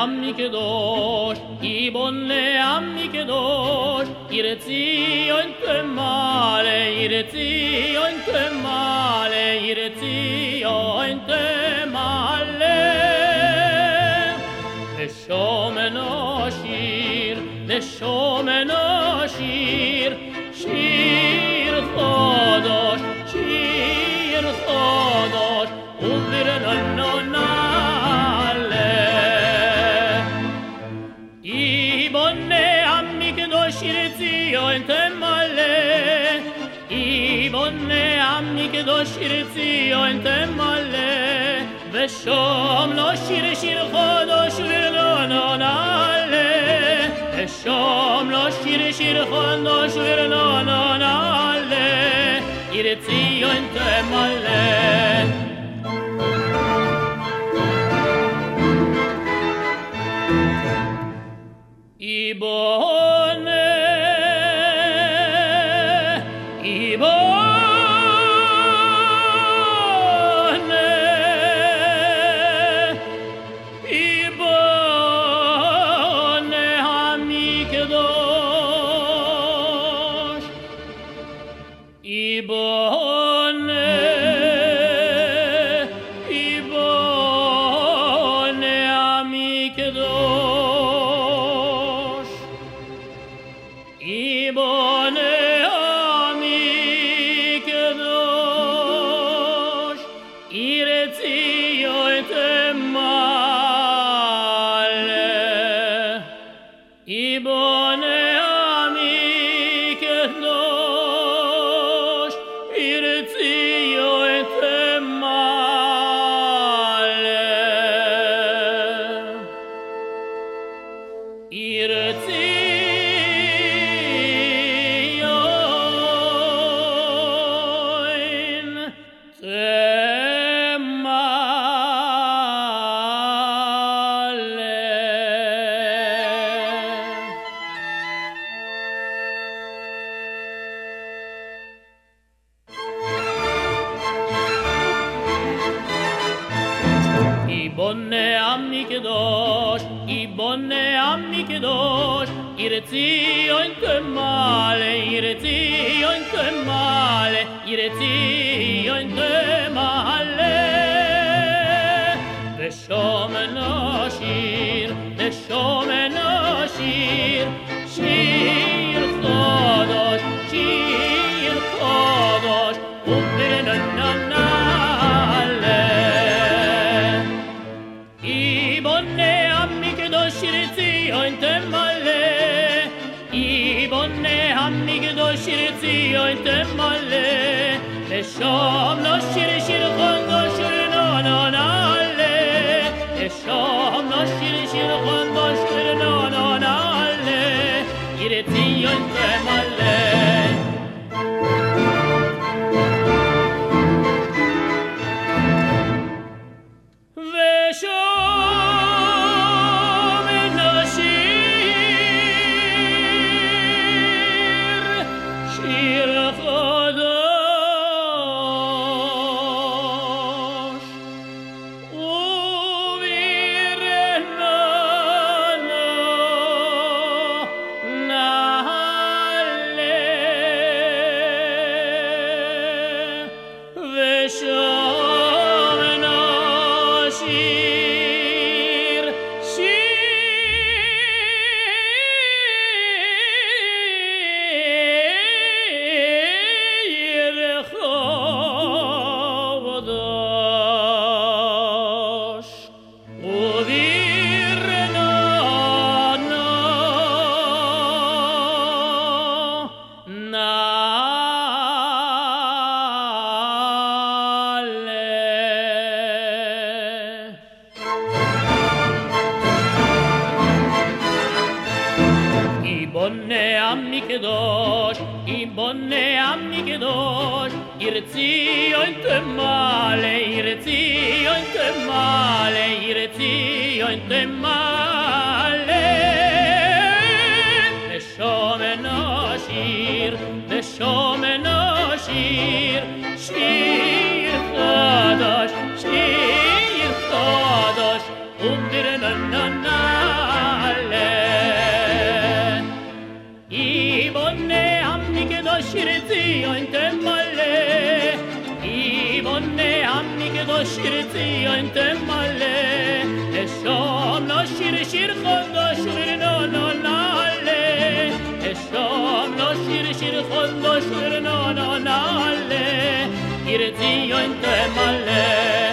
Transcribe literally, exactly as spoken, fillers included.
עמי קדוש, יבונה עמי קדוש, עיר ציון תמלא, עיר ציון תמלא, עיר ציון תמלא. ושומנו שיר, ושומנו שיר, שיר חדש, שיר חדש, וברננו נעלה. יבונה עמי קדוש, עיר ציון תמלא, יבונה עמי קדוש, עיר ציון תמלא. ושום לו שיר, שיר חדש, וברננו נעלה. ושום לו שיר, שיר חדש, וברננו נעלה. עיר ציון תמלא. יבונה, יבונה, יבונה עמי קדוש, יבונה, יבונה עמי קדוש, יבונה עמי קדוש, עיר ציון תמלא. יבונה עמי קדוש, עיר ציון תמלא. עיר יבונה עמי קדוש, יבונה עמי קדוש, עיר ציון תמלא, עיר ציון תמלא, עיר ציון תמלא. ושומנו שיר, ושומנו שיר, שיר חדש, שיר חדש, וברננו נעלה. יבונה עמי קדוש, עיר ציון תמלא, יבונה עמי קדוש, עיר ציון תמלא. ושומנו שיר, שיר חדש, וברננו נעלה. ושומנו שיר, שיר חדש, וברננו נעלה. עיר ציון תמלא. יבונה עמי קדוש, יבונה עמי קדוש, עיר ציון תמלא, עיר ציון תמלא, עיר ציון תמלא. ושומנו שיר, ושומנו שיר, שיר חדש, שיר חדש, וברננו שיר ציון תמלא, כי בונה עמי קדוש שיר ציון תמלא, אשום לו שיר שיר חודש ורננו נעלה, אשום לו שיר שיר חודש ורננו נעלה, עיר ציון תמלא.